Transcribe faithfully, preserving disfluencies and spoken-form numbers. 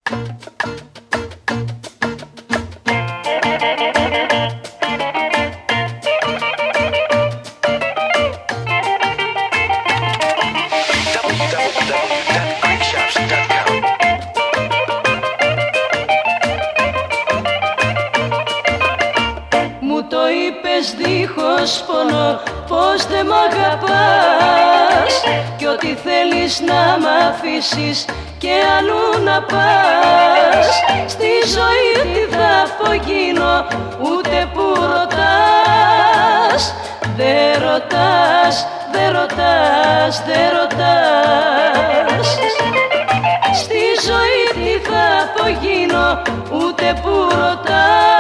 Δίχως πόνο πως δεν μ' αγαπάς κι ότι θέλεις να μ' αφήσεις και αλλού να πας. Στη ζωή τι θα απογίνω ούτε που ρωτάς. Δε ρωτάς, δε ρωτάς, δε ρωτάς. Στη ζωή τι θα απογίνω ούτε που ρωτάς.